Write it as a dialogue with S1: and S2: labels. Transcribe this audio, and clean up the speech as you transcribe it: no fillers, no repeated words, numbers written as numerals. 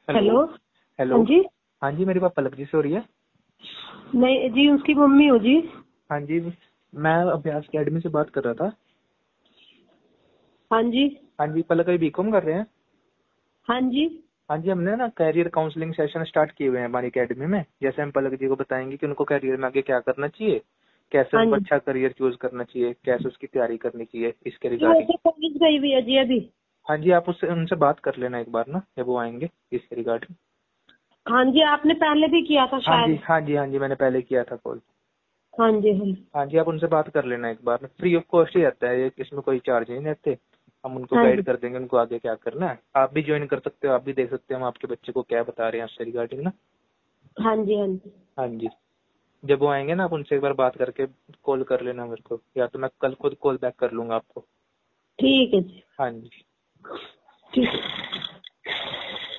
S1: Hello.
S2: Hello.
S1: हाँ जी।
S2: हाँ जी, मेरी बात पलक जी से हो रही है?
S1: नहीं जी, उसकी मम्मी हो जी।
S2: हाँ जी, मैं अभ्यास अकेडमी से बात कर रहा था।
S1: हाँ जी।
S2: हाँ जी, पलक अभी बीकॉम कर रहे हैं?
S1: हाँ जी।
S2: हाँ जी, हमने ना कैरियर काउंसलिंग सेशन स्टार्ट किए हुए हैं हमारी अकेडमी में। जैसे हम पलक जी को बताएंगे कि उनको कैरियर में आगे क्या करना चाहिए, कैसे
S1: हाँ
S2: उनको
S1: जी।
S2: अच्छा करियर चूज करना चाहिए, कैसे उसकी तैयारी करनी चाहिए, इसके
S1: जी वो
S2: रिगार्डिंग।
S1: तो कॉलेज गई हुई है जी अभी।
S2: हाँ जी, आप उससे उनसे बात कर लेना एक बार ना, जब वो आएंगे इसके रिगार्डिंग।
S1: हाँ जी, आपने पहले भी किया था
S2: हाँ जी,
S1: शायद।
S2: हाँ जी, हाँ जी, मैंने पहले किया था कॉल।
S1: हाँ जी। हाँ जी।
S2: हाँ जी, आप उनसे बात कर लेना एक बार, फ्री ऑफ कॉस्ट ही रहता है ये, इसमें कोई चार्ज नहीं रहते। हम उनको
S1: हाँ
S2: गाइड
S1: जी।
S2: कर देंगे उनको आगे क्या करना है। आप भी ज्वाइन कर सकते हो, आप भी देख सकते हो हम आपके बच्चे को क्या बता रहे हैं उससे रिगार्डिंग ना।
S1: हाँ जी। हाँ जी।
S2: हाँ जी, जब वो आएंगे ना आप उनसे एक बार बात करके कॉल कर लेना मेरे को, या तो मैं कल खुद कॉल बैक कर लूंगा आपको।
S1: ठीक है जी।
S2: हाँ जी।
S1: ठीक है।